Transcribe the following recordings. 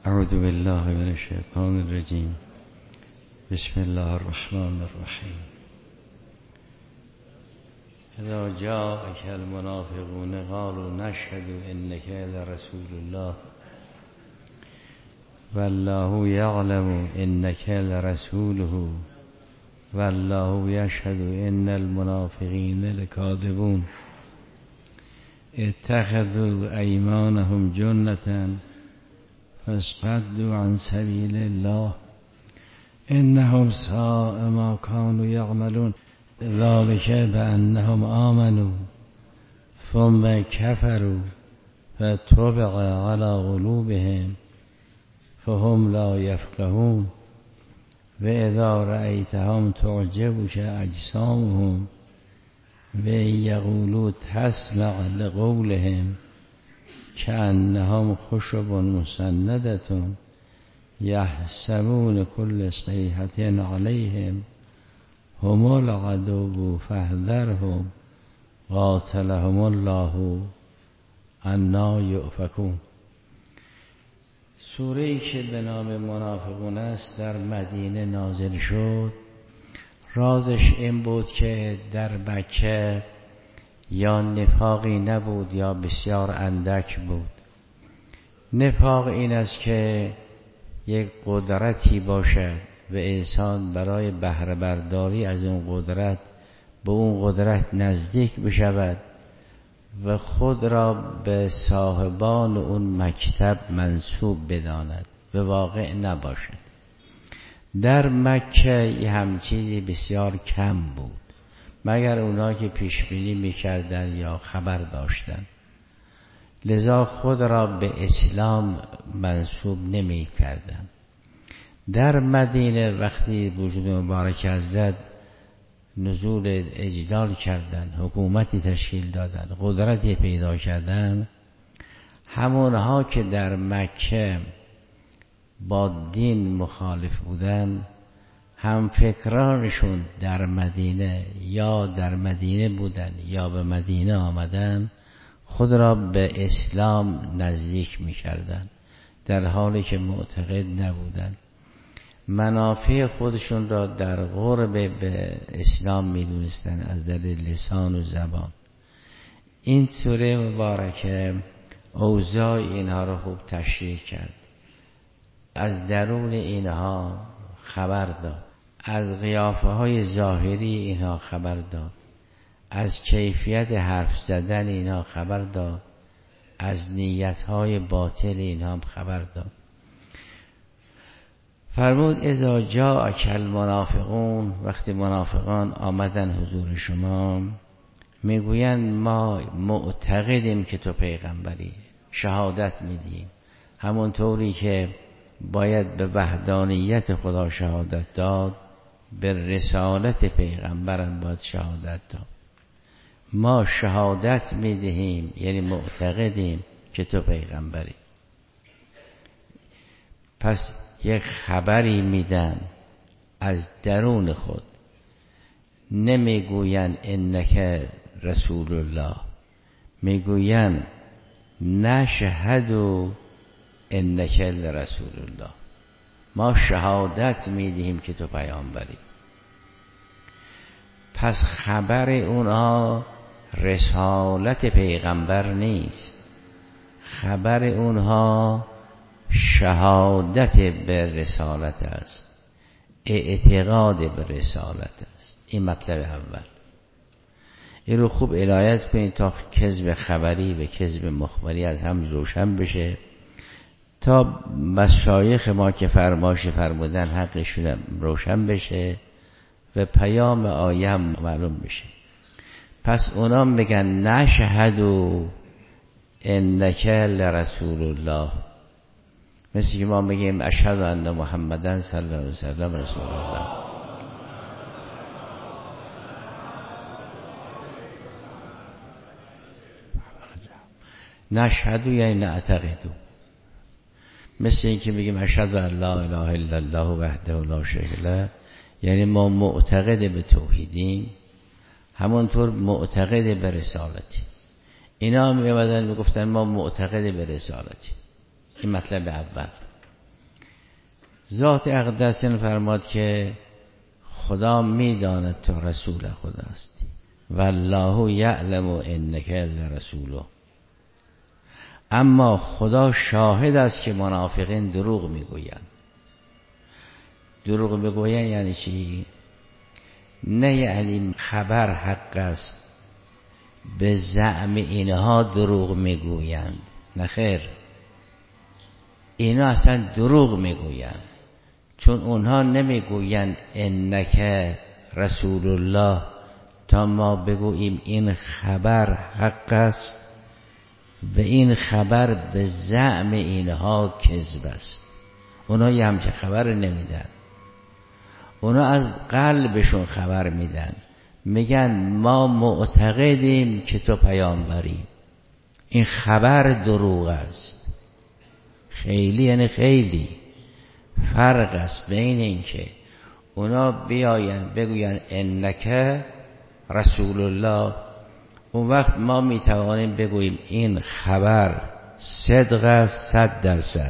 اعوذ بالله من الشیطان الرجیم. بسم الله الرحمن الرحیم. اذا جاءك المنافقون قالوا نشهد انك لرسول الله والله يعلم انك لرسوله والله يشهد ان المنافقين لكاذبون اتخذوا ايمانهم جنة فاصدوا عن سبيل الله انهم ساء ما كانوا يعملون ذلك بأنهم آمنوا ثم كفروا فطبع على قلوبهم فهم لا يفقهون وإذا رأيتهم تعجبك أجسامهم وإن يقولوا تسمع لقولهم كأنهم خشب مسندة يحسبون كل صيحة عليهم هم العدو فاحذرهم قاتلهم الله انا یؤفکون. سوره‌ای که به نام منافقون است در مدینه نازل شد. رازش این بود که در مکه یا نفاقی نبود یا بسیار اندک بود. نفاق این است که یک قدرتی باشد و انسان برای بهره برداری از اون قدرت به اون قدرت نزدیک بشود و خود را به صاحبان اون مکتب منسوب بداند، به واقع نباشد. در مکه هم چیزی بسیار کم بود، مگر اونا که پیش بینی می‌کردند یا خبر داشتند. لذا خود را به اسلام منسوب نمی‌کردند. در مدینه وقتی وجود مبارک حضرت نزول اجلال کردند، حکومتی تشکیل دادند، قدرتی پیدا کردند، همونها که در مکه با دین مخالف بودند هم فکرانشون در مدینه یا در مدینه بودند یا به مدینه آمدند خود را به اسلام نزدیک می کردند در حالی که معتقد نبودند. منافع خودشون را در قرب به اسلام می دونستن از در لسان و زبان. این سوره مبارکه اوضاع اینها را خوب تشریح کرد، از درون اینها خبر داد، از قیافه های ظاهری اینها خبر داد، از کیفیت حرف زدن اینها خبر داد، از نیت های باطل اینها خبر داد. فرمود اذا جاءک المنافقون، وقتی منافقان آمدن حضور شما میگویند ما معتقدیم که تو پیغمبری، شهادت میدیم همونطوری که باید به وحدانیت خدا شهادت داد به رسالت پیغمبرم باید شهادت داد. ما شهادت میدهیم یعنی معتقدیم که تو پیغمبری. پس یک خبری میدن از درون خود، نمیگوین انک رسول الله، میگوین نشهدو انک لرسول الله، ما شهادت میدهیم که تو پیامبری. پس خبر اونها رسالت پیغمبر نیست، خبر اونها شهادت به رسالت است، اعتقاد به رسالت است. این مطلب اول. این رو خوب عنایت کنید تا کذب خبری و کذب مخبری از هم روشن بشه، تا مشایخ ما که فرمایش فرمودن حقشون روشن بشه و پیام آیه هم معلوم بشه. پس اونا میگن نشهدو انک لرسول الله، مثل که ما میگیم اشهد ان محمدن صلی الله علیه وسلم رسول الله. نشهدو یعنی نعتقدو، مثل این که میگیم اشهد ان لا اله الا الله وحده لا شریک له، یعنی ما معتقد به توحیدیم، همونطور معتقد به رسالتی. اینا هم میامدن میگفتن ما معتقد به رسالتی. این مطلب اول. ذات اقدس فرماد که خدا میداند تو رسول خدا هستی والله یعلم انک لرسوله، اما خدا شاهد است که منافقین دروغ میگویند. دروغ میگویند یعنی چی؟ نه یعنی خبر حق است به زعم اینها دروغ میگویند، نه خیر، اینا اصلا دروغ میگویند، چون اونها نمیگویند انک رسول الله تا ما بگوییم این خبر حق است و این خبر به زعم اینها کذب است. اونها یه همچه خبر نمیدن، اونها از قلبشون خبر میدن، میگن ما معتقدیم که تو پیامبری. این خبر دروغ است. خیلی یعنی خیلی فرق است بین این که اونا بیاین بگوین انک رسول الله، اون وقت ما میتوانیم بگوییم این خبر صدق است 100%.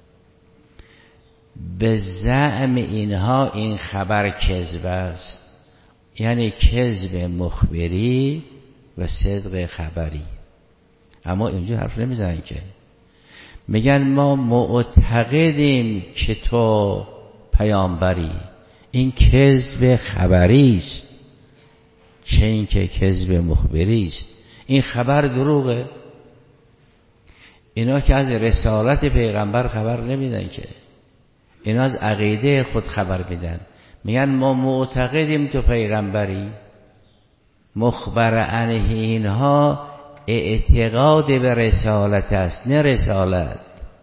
به زعم اینها این خبر کذب است، یعنی کذب مخبری و صدق خبری. اما اینجا حرف نمیزنن که، میگن ما معتقدیم که تو پیامبری. این کذب خبری است، چه این که کذب مخبری است. این خبر دروغه. اینا که از رسالت پیغمبر خبر نمیدن که، اینا از عقیده خود خبر میدن. میگن ما معتقدیم تو پیغمبری. مخبر عنه اینها اعتقاد به رسالت است، نه رسالت.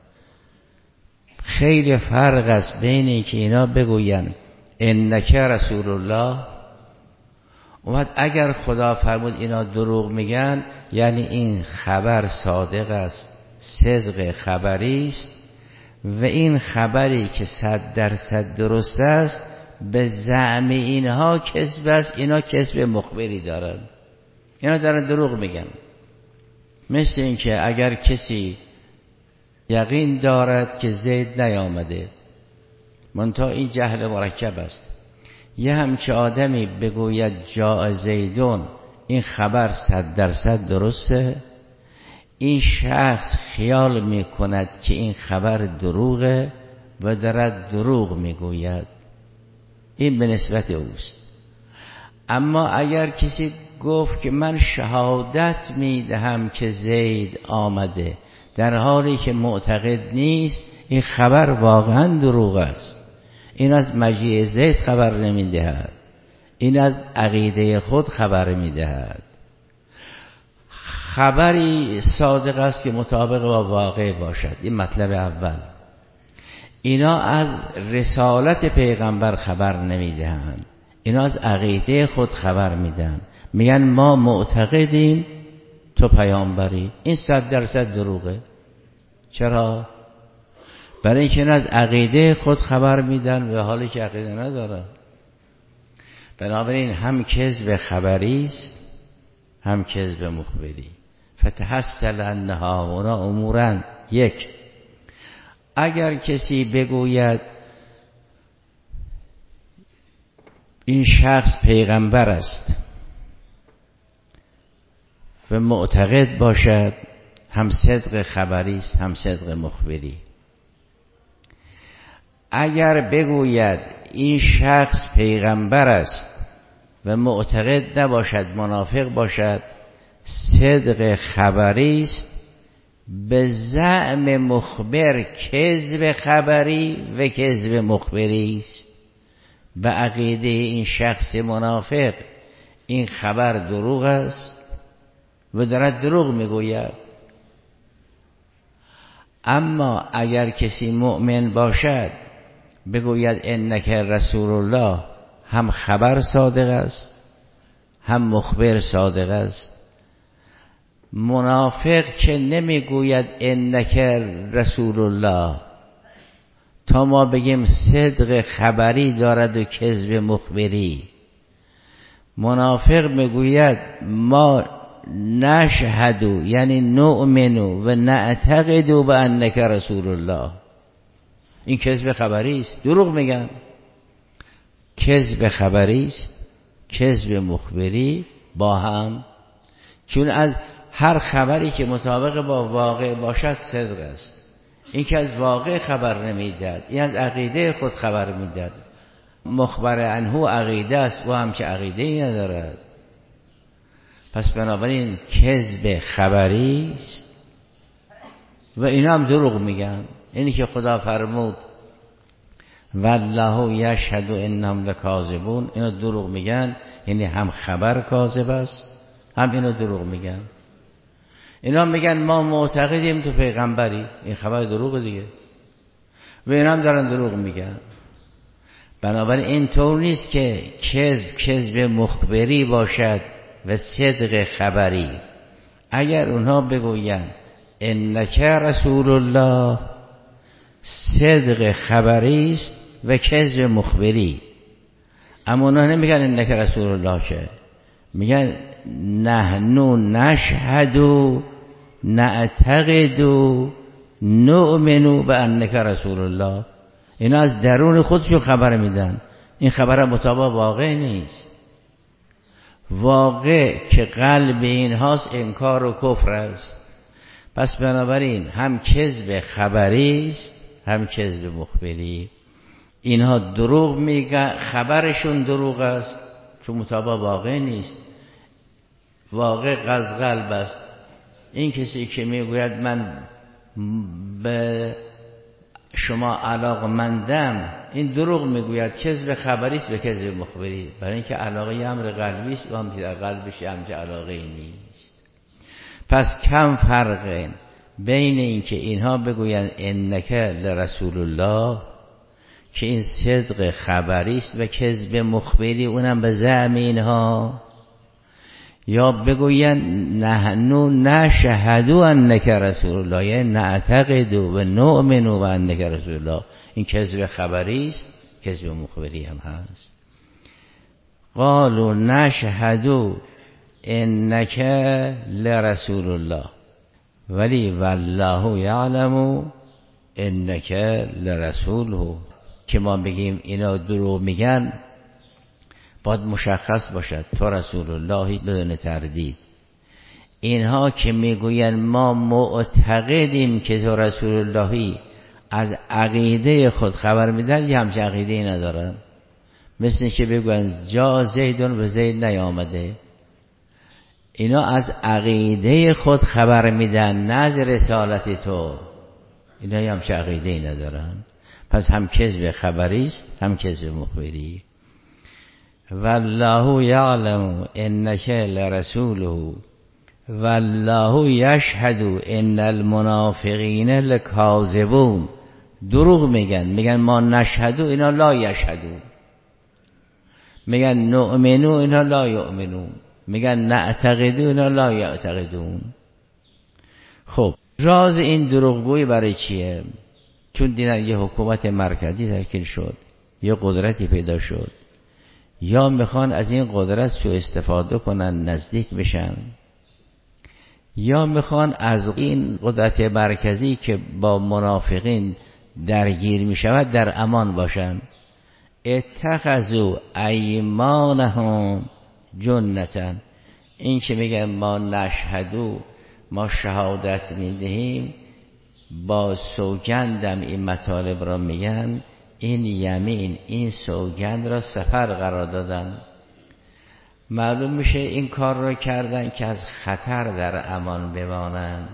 خیلی فرق است بین این که اینا بگوین انک رسول الله، اومد اگر خدا فرمود اینا دروغ میگن، یعنی این خبر صادق است، صدق خبری است و این خبری که 100% درست است به زعم اینها کذب است. اینا کذب مخبری دارن، اینا دارن دروغ میگن. مثل این که اگر کسی یقین دارد که زید نیامده، منتها این جهل مرکب است، یه همچه آدمی بگوید جاء زیدون، این خبر 100% درسته، این شخص خیال میکند که این خبر دروغه و دارد دروغ میگوید. این به نسبت اوست. اما اگر کسی گفت که من شهادت میدهم که زید آمده، در حالی که معتقد نیست، این خبر واقعا دروغ است. این از مجیء زید خبر نمیدهد، این از عقیده خود خبر میدهد. خبری صادق است که مطابق با واقع باشد. این مطلب اول. اینا از رسالت پیغمبر خبر نمیدهند، اینا از عقیده خود خبر میدن. میگن ما معتقدیم تو پیامبری. این 100% دروغه. چرا؟ برای اینکه از عقیده خود خبر میدن و حالی که عقیده ندارن. بنابراین هم کذب خبری است هم کذب مخبری. فتحصل انها اونا امورا. یک، اگر کسی بگوید این شخص پیغمبر است و معتقد باشد، هم صدق خبری است هم صدق مخبری. اگر بگوید این شخص پیغمبر است و معتقد نباشد، منافق باشد، صدق خبری است، به زعم مخبر کذب خبری و کذب مخبری است. به عقیده این شخص منافق این خبر دروغ است و دارد دروغ میگوید. اما اگر کسی مؤمن باشد بگوید انک رسول الله، هم خبر صادق است هم مخبر صادق است. منافق که نمیگوید انک رسول الله تا ما بگیم صدق خبری دارد و کذب مخبری. منافق میگوید ما نشهدو، یعنی نؤمنو و نعتقدو به انک رسول الله، این کذب خبری است، دروغ میگن. کذب خبری است، کذب مخبری با هم، چون از هر خبری که مطابق با واقع باشد صدق است. این که از واقع خبر نمیداد، این از عقیده خود خبر میداد. مخبر عنه عقیده است، او هم که عقیده ای ندارد. پس بنابراین کذب خبری است و اینا هم دروغ میگن. اینی که خدا فرمود والله یشهد انهم لکاذبون، اینا دروغ میگن، یعنی هم خبر کاذب است هم اینا دروغ میگن. اینا میگن ما معتقدیم تو پیغمبری، این خبر دروغ دیگه، و اینا هم دارن دروغ میگن. بنابراین این طور نیست که کذب مخبری باشد و صدق خبری. اگر اونها بگوین انک رسول الله، صدق خبری است و کذب مخبری. اما اونها نمیگن انک رسول الله، که میگن نحنو نشهد نعتقد نؤمن بانک رسول الله. اینا از درون خودشون خبر میدن، این خبر مطابق واقع نیست. واقع که قلب اینهاست انکار و کفر است. پس بنابراین هم کذب خبری است هم کذب مخبری. اینها دروغ میگن، خبرشون دروغ است چون مطابق واقع نیست. واقع از قلب است. این کسی که میگوید من به شما علاقمندم، این دروغ میگوید، کذب خبری است و کذب مخبری. برای اینکه علاقه امر قلبی است و هم در قلبش همچه علاقه نیست. پس کم فرق بین این که اینها بگویند انک لرسول الله، که این صدق خبری است و کذب مخبری، اونم به زعم اینها، یا بگویند نحنو نشهد انک رسول الله، یعنی نعتقد و نؤمن بانک رسول الله. این کذب خبری است، کذب مخبری هم هست. قالوا نشهد انک لرسول الله ولی والله یعلم انک لرسوله. که ما بگیم اینا دروغ میگن، باید مشخص باشد تو رسول الله بدون تردید. اینها که میگوین ما معتقدیم که تو رسول اللهی، از عقیده خود خبر میدن، یه همچه عقیده ندارن. مثل که بگوین جا زیدون و زید نیامده. اینا از عقیده خود خبر میدن، نه از رسالت تو. اینا یه همچه عقیده ندارن. پس هم کذب خبری است هم کذب مخبری. والله یعلم انک لرسوله والله یشهد ان المنافقین لکاذبون. دروغ میگن ما نشهدو، اینا لا یشهدو. میگن نؤمنو، اینا لا یؤمنون. میگن نعتقدو، اینا لا یعتقدون. خب راز این دروغگویی برای چیه؟ چون دیدن یه حکومت مرکزی تشکیل شد، یه قدرتی پیدا شد، یا میخوان از این قدرت سوء استفاده کنن، نزدیک بشن، یا میخوان از این قدرت مرکزی که با منافقین درگیر میشود در امان باشن. اتخذوا ایمانهم جنة. این که میگن ما نشهدو، ما شهادت میدهیم، با سوگندم این مطالب را میگن، این یمین، این سوگند را سفر قرار دادن. معلوم میشه این کار را کردن که از خطر در امان بمانند.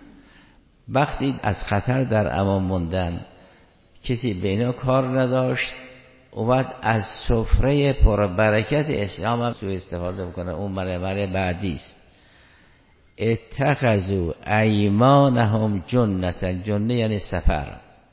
وقتی از خطر در امان موندن، کسی به اینا کار نداشت، او بعد از سفره پربرکت اسلام هم سوء استفاده بکنه. اون مرحله بعدی است. اتخذوا ایمانهم جنة. جنه یعنی سفر.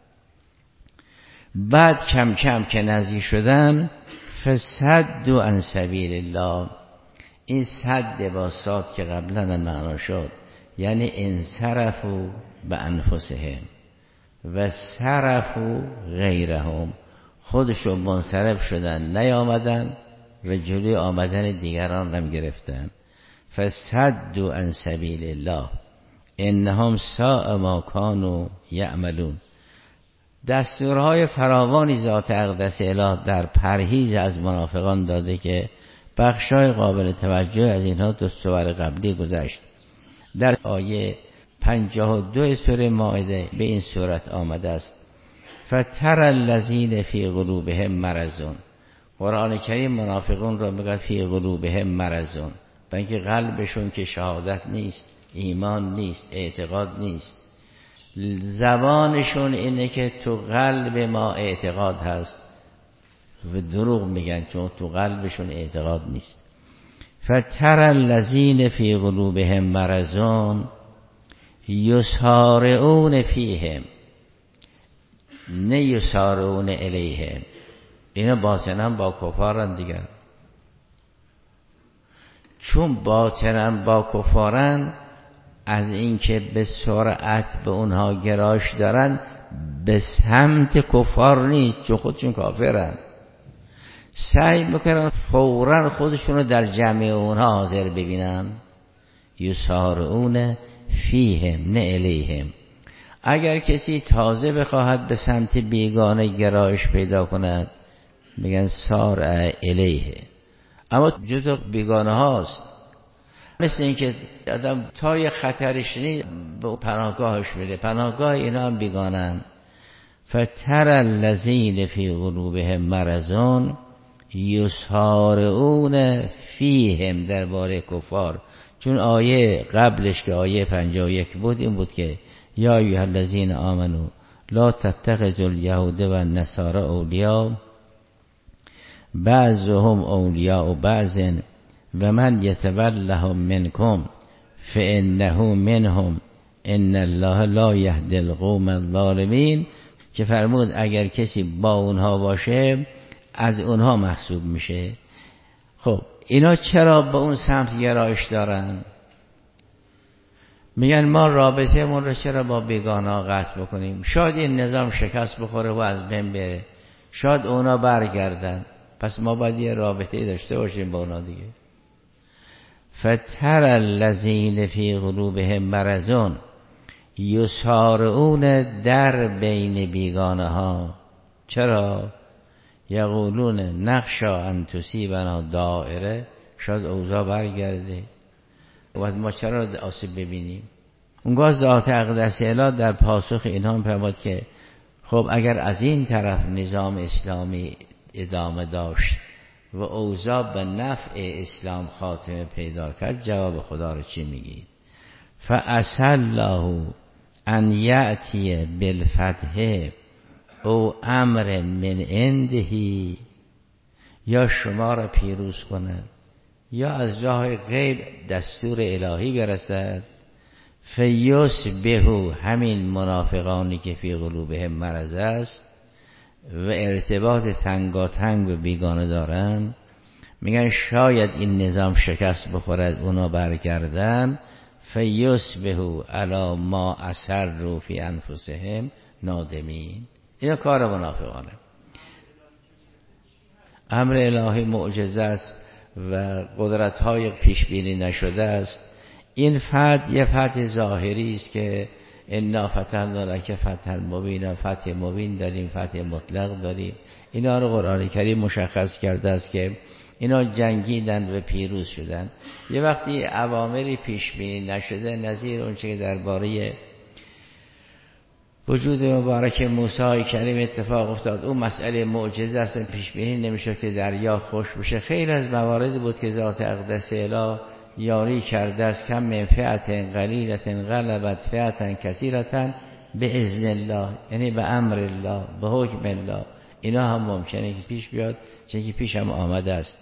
بعد کم کم که نزدیک شدن، فصدوا عن سبیل الله. این صد با صاد که قبلا معنا شد، یعنی انصرفوا به انفسهم و صرفوا غیرهم. خودشون منصرف شدن، نیامدن و جلوی آمدن دیگران هم گرفتن. فصدوا عن سبیل الله انهم ساء ما كانوا یعملون. دستورهای فراوانی ذات اقدس اله در پرهیز از منافقان داده که بخشای قابل توجه از اینها دو سور قبلی گذشت. در آیه 52 سوره مائده به این صورت آمده است: فتر الذین فی قلوبهم مرض. قرآن کریم منافقون را میگه فی قلوبهم مرض، برای اینکه قلبشون که شهادت نیست، ایمان نیست، اعتقاد نیست. زبانشون اینه که تو قلب ما اعتقاد هست و دروغ میگن چون تو قلبشون اعتقاد نیست. فتر الذین فی قلوبهم مرض یسارعون فیهم نه یسارعون الیهم. اینا باطنا با کفارن دیگر، چون باطنا با کفارن از اینکه به سرعت به اونها گرایش دارن به سمت کفار نیست، چون خودشون کافرن، سعی میکنن فوراً خودشون رو در جمع اونها حاضر ببینن. یسارعون فیهم نه الیهم. اگر کسی تازه بخواهد به سمت بیگانه گرایش پیدا کند میگن سارع الیه، اما جزء بیگانه هاست. مثل اینکه آدم تا یه خطرش نیست به پناهگاهش میره، پناهگاه اینا هم بیگانن. فتر الذین فی قلوبهم مرض یسارعون فیهم درباره کفار، چون آیه قبلش که آیه 51 بود این بود که یا ایها الذین آمنو لا تتخذوا الیهود و النصارى اولیاء بعضهم اولیاء بعض و من یتولهم منکم فانه منهم ان الله لا یهدی القوم الظالمین، که فرمود اگر کسی با اونها باشه از اونها محسوب میشه. خب اینا چرا به اون سمت گرایش دارن؟ میگن ما رابطه من رو چرا با بیگانا قطع بکنیم؟ شاید این نظام شکست بخوره و از بین بره، شاید اونا برگردن، پس ما باید یه رابطه داشته باشیم با اونا دیگه. فتر الذین فی قلوبهم مرض یسارعون در بین بیگانه ها. چرا؟ یقولون نخشا ان تصیبنا دائره، شاید اوضاع برگرده و ما چرا آسیب ببینیم. اونگاه ذات اقدس اله در پاسخ اینها می‌فرماد که خب اگر از این طرف نظام اسلامی ادامه داشت و اوضاع به نفع اسلام خاتمه پیدا کرد، جواب خدا رو چی میگید؟ فعسى الله ان یأتی بالفتح او امر من عنده، یا شما را پیروز کند یا از راه غیب دستور الهی برسد. فیصبحوا، همین منافقانی که فی قلوبهم مرض است و ارتباط تنگاتنگ به بیگانه دارن، میگن شاید این نظام شکست بخورد اونا برگردن. فیصبحوا علی ما اسروا فی انفسهم نادمین. اینا کار منافقانه. امر الهی معجزه است و قدرت‌های پیش بینی نشده است. این فتح یه فتح ظاهری است که انا فتحنا لک فتحا مبینا، فتح مبین داریم، فتح مطلق داریم. اینا رو قرآن کریم مشخص کرده است که اینا جنگیدن و پیروز شدن. یه وقتی اوامری پیش بینی نشده، نظیر اون چه که درباره وجود مبارک موسی کریم اتفاق افتاد، اون مسئله معجزه است، پیش بینی نمیشه که دریا خوش بشه. خیلی از مواردی بود که ذات اقدس اله یاری کرده است. کم من فئة قلیلة غلبت فئة کثیرة باذن الله، یعنی به امر الله، به حکم الله. اینا هم ممکنه که پیش بیاد، چون که پیش هم آمده است.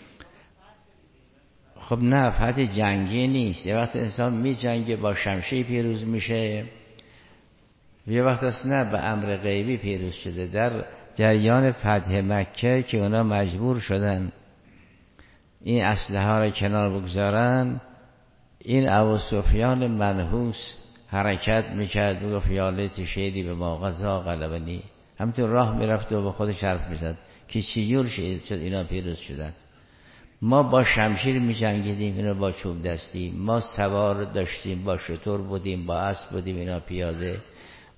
خب نه، فتح جنگی نیست. یه وقت انسان می جنگه با شمشیر پیروز میشه، یه وقت است نه به امر غیبی پیروز شده. در جریان فتح مکه که اونا مجبور شدن این اسلحه ها را کنار بگذارن، این ابوسفیان منحوس حرکت میکرد، میگفت یا لیت شیدی به ما غزا غلبنی، همینطور راه میرفت و به خودش حرف میزد که چجور شد اینا پیروز شدن. ما با شمشیر میجنگیدیم، اینا با چوب دستی. ما سوار داشتیم، با شتر بودیم، با اسب بودیم، اینا پیاده.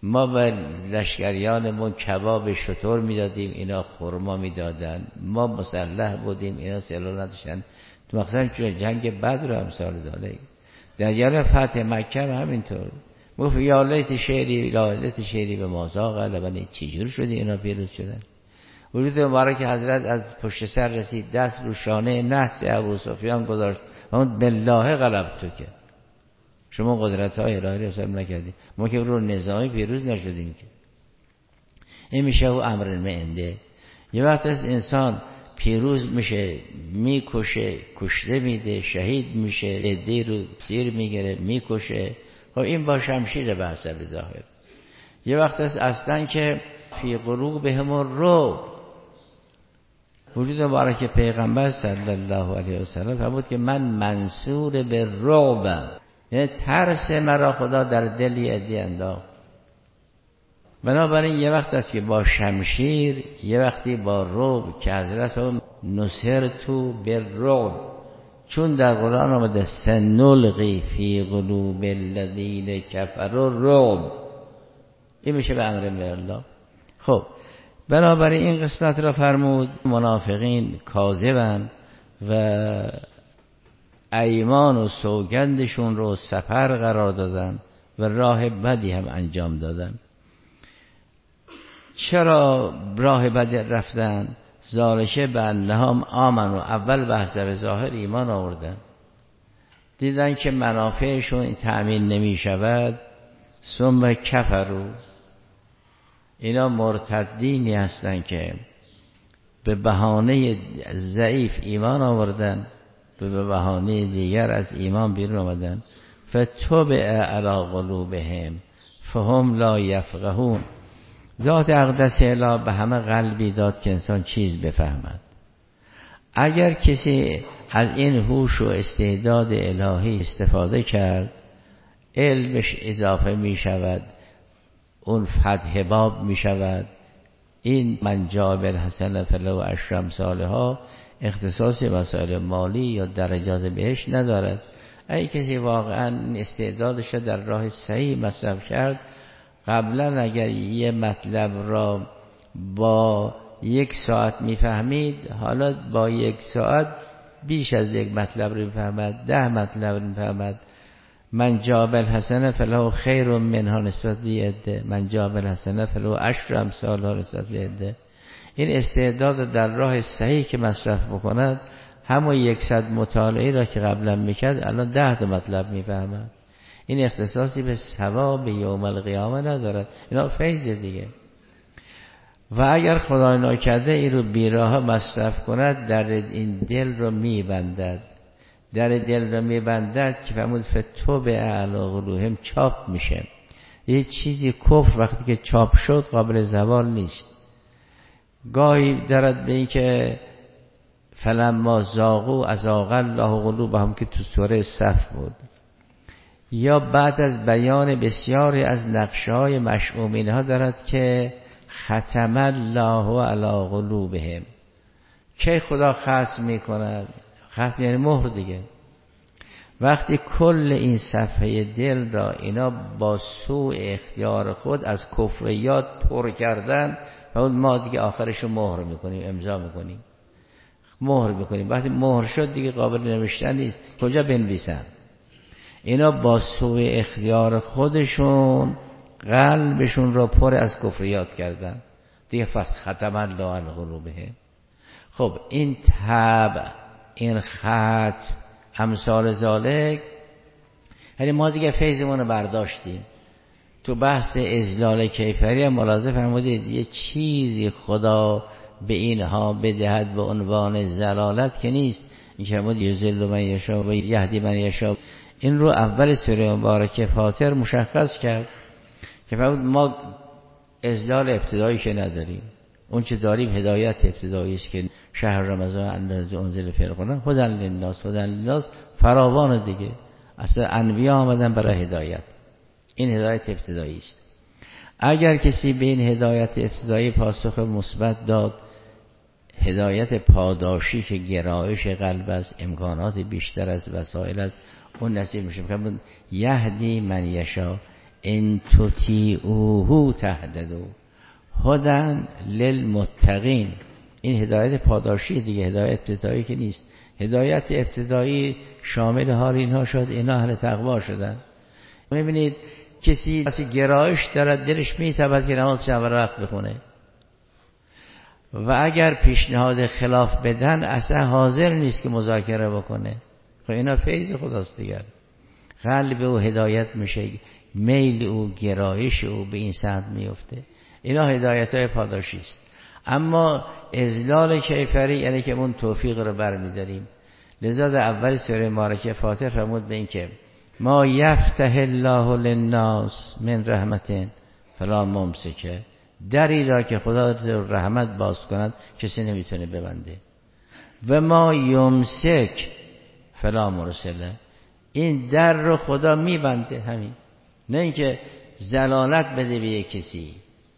ما به لشکریانمون کباب شتر میدادیم، اینا خرما میدادن. ما مسلح بودیم، اینا سلاح نداشتن. تو مثلا جنگ بدر و امثال ذالک. در جریان فتح مکه همینطور گفت یا لیت شعری لا لیت شعری به مازاق لبن. چجور شدی اینا پیروز شدن؟ وجود مبارک حضرت از پشت سر رسید، دست رو شانه نحس ابو سفیان گذاشت و اون بالله غلب تو که شما قدرت های الهی رو حساب نکردی، ما که رو نظامی پیروز نشدیم که. این میشه و امر معنده. یه وقت از انسان پیروز میشه، میکشه، کشته میده، شهید میشه، عده‌ای رو سیر میگیره، میکشه. خب این با شمشیر به حسب ظاهر. یه وقت از اصلا که فی قلوبهم الرعب. وجود مبارک پیغمبر صلی الله علیه و سلم فرمود که من منصور به رعبم، یعنی ترس مرا خدا در دل یه عده انداخت. بنابراین یه وقت است که با شمشیر، یه وقتی با رعب، که حضرت هم نصرتو بالرعب، چون در قرآن آمده سنلقی فی قلوب الذین کفروا الرعب. این میشه به امر من الله. خب بنابراین این قسمت را فرمود منافقین کاذبن و ایمان و سوگندشون رو سپر قرار دادن و راه بدی هم انجام دادن. چرا راه بدی رفتن؟ ذالک بانهم آمنوا، اول به حسب ظاهر ایمان آوردن، دیدن که منافعشون تأمین نمی شود، ثم کفروا. اینا مرتدینی هستن که به بهانه ضعیف ایمان آوردن، به بهانه دیگر از ایمان بیرون آمدن. فطبع علی قلوبهم فهم لا یفقهون. ذات اقدس اله به همه قلبی داد که انسان چیز بفهمد. اگر کسی از این هوش و استعداد الهی استفاده کرد، علمش اضافه می شود، اون فتح باب می شود. این من جاء بالحسنة فله عشر امثالها اختصاص مسائل مالی یا درجات بهش ندارد. اگه کسی واقعا استعدادش در راه صحیح مصرف کرد، قبلا اگر یه مطلب را با 1 ساعت میفهمید، حالا با 1 ساعت بیش از 1 مطلب رو میفهمد، 10 مطلب رو میفهمد. من جاء بالحسنة فله خیر منها نسبت بعده، من جاء بالحسنة فله عشر امثالها نسبت بعده. این استعداد در راه صحیح که مصرف بکند، همون 100 مطالعه را که قبلا میکرد الان 10 تا مطلب میفهمد. این اختصاصی به ثواب یوم القیامه ندارد. اینا فیض دیگه. و اگر خدای ناکرده این رو بیراه مصرف کند، در این دل رو میبندد، در دل رو میبندد که فرمود فتوبع علی قلوبهم، چاپ میشه. یه چیزی کفر وقتی که چاپ شد قابل زوال نیست. گاهی دارد به این که فلما ذاقوا ازاغ الله قلوبهم که تو سوره صف بود، یا بعد از بیان بسیاری از نقشه‌های مشؤومین ها دارد که ختم الله علی قلوبهم. که خدا ختم میکند؟ ختم یعنی مهر دیگه. وقتی کل این صفحه دل را اینا با سوء اختیار خود از کفریات پر کردن، و ما دیگه آخرشو مهر میکنیم، امضا میکنیم، مهر میکنیم. وقتی مهر شد دیگه قابل نوشتن نیست، کجا بنویسن؟ اینا با سوء اختیار خودشون قلبشون را پر از کفریات کردن دیگه. ختم الله علی قلوبهم. خب این طبع، این خط، امثال ذالک، یعنی ما دیگه فیضمون رو برداشتیم. تو بحث اذلال کیفری هم ملاحظه فرمودید یه چیزی خدا به اینها بدهد به عنوان ضلالت که نیست. این که فرمود یذل من یشاء و یهدی من یشاء، این رو اول سوره مبارکه فاطر مشخص کرد که فرمود ما اذلال ابتدایی که نداریم، اون چه داریم هدایت ابتدایی است که شهر رمضان الذی انزل فیه القرآن هدی للناس، هدی للناس فراوان دیگه. اصلا انبیا آمدن برای هدایت، این هدایت ابتدایی است. اگر کسی به این هدایت ابتدایی پاسخ مثبت داد، هدایت پاداشی که گرایش قلب است، امکانات بیشتر از وسایل است، اون نصیب میشه. یهدی من یشاء، ان تطیعوه تهتدوا هدی للمتقین. این هدایت پاداشی دیگه، هدایت ابتدایی که نیست. هدایت ابتدایی شامل حال اینها شد، اینا اهل تقوا شدن. میبینید کسی گرایش دارد، دلش میتابد که نماز شب رفت بخونه و اگر پیشنهاد خلاف بدن اصلا حاضر نیست که مذاکره بکنه. خب اینا فیض خداست دیگر. قلب او هدایت میشه، میل او، گرایش او به این سمت میفته. اینا هدایت های پاداشی است. اما اذلال کیفری یعنی که اون توفیق رو برمیداریم. لذا در اول سوره مبارکه فاتحه فرمود به این که ما یفتح الله للناس من رحمت فلا ممسک، دری را که خدا رحمت باز کند کسی نمیتونه ببنده. و ما یمسک فلا مرسله، این در رو خدا میبنده همین، نه اینکه زلالت بده به یک کسی.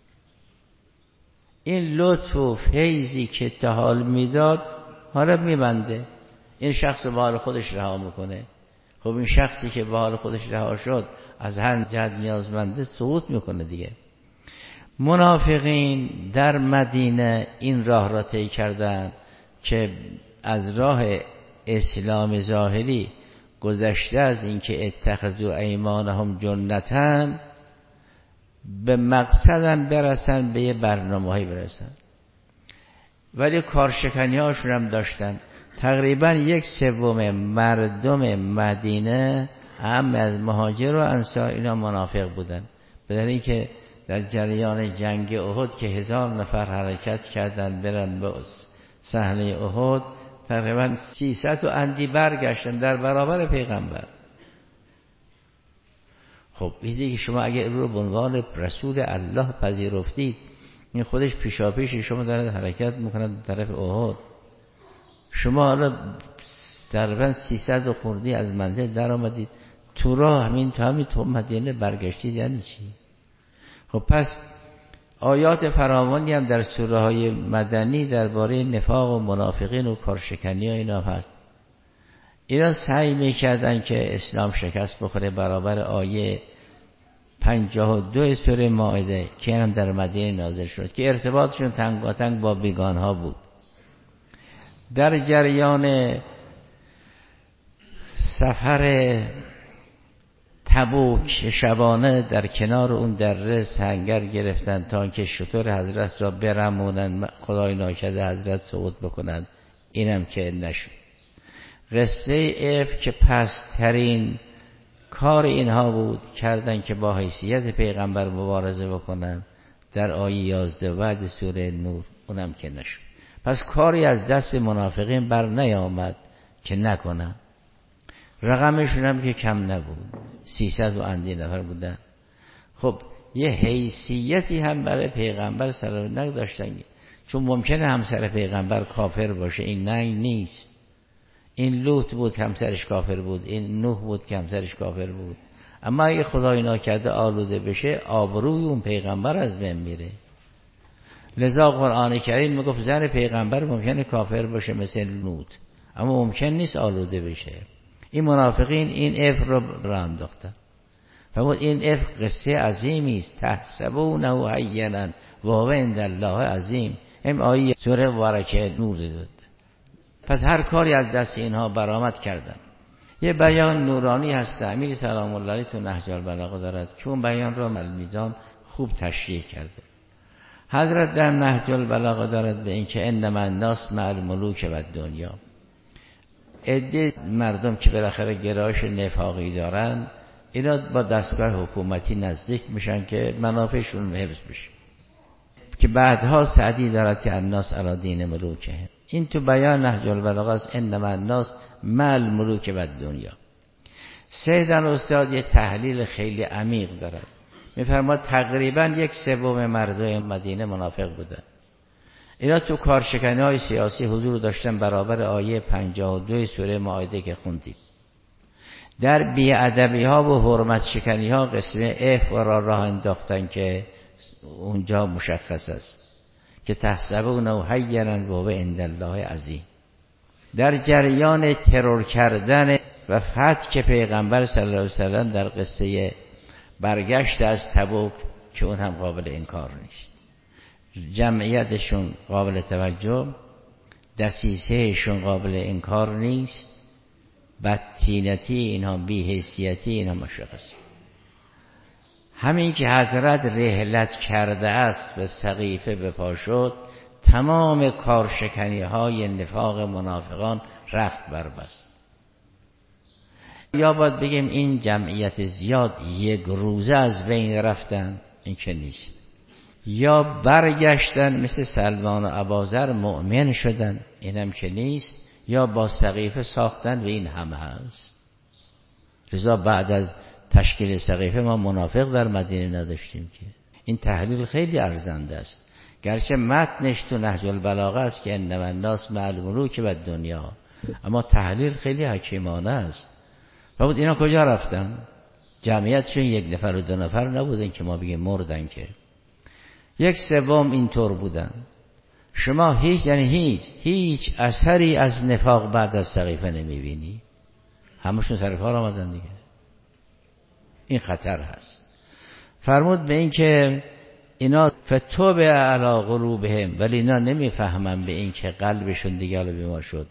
این لطف و فیضی که تحال میداد حالا میبنده، این شخص به حال خودش رها میکنه. خب این شخصی که به حال خودش رها شد از هر جهت نیازمنده سقوط میکنه دیگه. منافقین در مدینه این راه را طی کردند که از راه اسلام ظاهری گذشته از اینکه اتخذوا ایمانهم جنتن به مقصدم برسن، به یه برنامه‌ای برسن، ولی کارشکنی هاشون هم داشتن. تقریبا 1/3 مردم مدینه هم از مهاجر و انصار اینا منافق بودن. بدون اینکه در جریان جنگ احد که 1000 نفر حرکت کردن برن به صحنه احد، تقریبا 300 و اندی برگشتن در برابر پیغمبر. خب این دیگه شما اگه رو به عنوان رسول الله پذیرفتید، این خودش پیشاپیش شما دارد حرکت میکند طرف احد. شما حالا تقریبا 300 و خوردی از منزل در آمدید، تو راه همین تو مدینه برگشتید، یعنی چی؟ خب پس آیات فراوانی هم در سوره های مدنی درباره نفاق و منافقین و کارشکنی و اینا هست. اینا سعی میکردن که اسلام شکست بخوره برابر آیه 52 سوره مائده که هم در مدینه نازل شد که ارتباطشون تنگاتنگ با بیگانها بود. در جریان سفر تبوک شبانه در کنار اون دره سنگر گرفتن تا اینکه شطور حضرت را برمونن، خدای ناکرده حضرت سقوط بکنن. اینم که نشد. قصه اف که پسترین کار اینها بود کردن که با حیثیت پیغمبر مبارزه بکنن در آیه 11 بعد سوره نور، اونم که نشد. پس کاری از دست منافقین بر نیامد که نکنن. رقمشون هم که کم نبود، 300 و اندی نفر بودن. خب یه حیثیتی هم برای پیغمبر سر داشتن، چون ممکنه همسر پیغمبر کافر باشه، این نه نیست. این لوط بود که همسرش کافر بود، این نوح بود که همسرش کافر بود. اما اگه خدای ناکرده آلوده بشه، آبروی اون پیغمبر از بین میره. لذا قرآن کریم میگفت زن پیغمبر ممکنه کافر باشه مثل لوط، اما ممکن نیست آلوده بشه. این منافقین این اف رو انداختن. فرمود این اف قصه عظیمی است، تحسبونه هینا و هو عند الله عظیم. این آیه سوره مبارکه نور داد. پس هر کاری از دست اینها برآمد کردن. یه بیان نورانی هست امیر سلام الله علیه تو نهج البلاغه دارد که اون بیان رو المیزان خوب تشریح کرده. حضرت در نهج البلاغه دارد به این که انما الناس مع الملوک و الدنیا، عده مردم که بالاخره گرایش نفاقی دارن اینا با دستگاه حکومتی نزدیک میشن که منافعشون حفظ بشه، که بعدها سعدی دارد که الناس علی دین ملوکه. این تو بیان نهج البلاغه است، انما الناس مع الملوک و الدنیا. سیدن استاد یه تحلیل خیلی عمیق دارد، میفرماد تقریبا 1/3 مردم مدینه منافق بودن. اینا تو کارشکنی های سیاسی حضور داشتن برابر آیه 52 سوره مائده که خوندید. در بی‌ادبی ها و حرمت شکنی ها قسمه اف و راه انداختن که اونجا مشخص است که تحسبونه هینا و هو عند الله عظیم. در جریان ترور کردن و فتح پیغمبر صلی الله علیه و سلم در قصه برگشت از تبوک که اون هم قابل انکار نیست. جمعیتشون قابل توجه، دسیسهشون قابل انکار نیست، بدتینتی اینها، بی‌حیثیتی اینها مشخص. همین که حضرت رحلت کرده است و سقیفه به پا شد، تمام کارشکنی های نفاق منافقان رفت بربست. یا باید بگیم این جمعیت زیاد یک روزه از بین رفتن، این که نیست. یا برگشتن مثل سلمان و ابوذر مؤمن شدن، اینم که نیست. یا با سقیفه ساختن و این هم هست. لذا بعد از تشکیل سقیفه ما منافق در مدینه نداشتیم که. این تحلیل خیلی ارزنده است، گرچه متنش تو نهج البلاغه است که انما الناس مع الملوک و الدنیا، اما تحلیل خیلی حکیمانه است. بود اینا کجا رفتن؟ جمعیتشون یک نفر و دو نفر نبودن که ما بگیم مردن، که یک سوم اینطور بودن. شما هیچ اثری از نفاق بعد از سقیفه نمیبینی، همشون سر کار آمدن دیگه. این خطر هست. فرمود به این که اینا فتوب علی قلوبهم، ولی اینا نمیفهمن به این که قلبشون دیگه بیمار شد.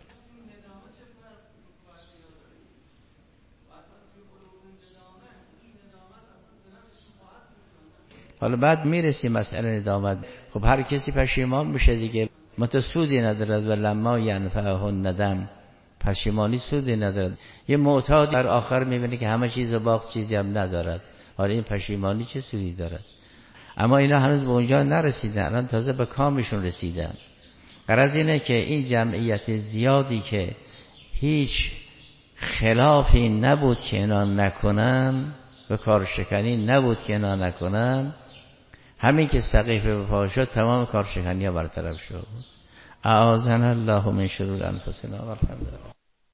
حالا بعد میرسیم مسئله ندامت. خب هر کسی پشیمان میشه دیگه، متسودی ندارد و لما ینفعه الندم، پشیمانی سودی ندارد. یه معتاد در آخر میبینه که همه چیز باخت، چیزی هم ندارد. حالا این پشیمانی چه سودی دارد؟ اما اینا هنوز به اونجا نرسیدن، الان تازه به کامشون رسیدن. غرض اینه که این جمعیت زیادی که هیچ خلافی نبود که اینا نکنن و کارشکنی نبود که اینا نکنن، همین که سقیفه به پا شد تمام کارشکنی ها برطرف شد. اعاذنا الله من شرور انفسنا و الحمدلله.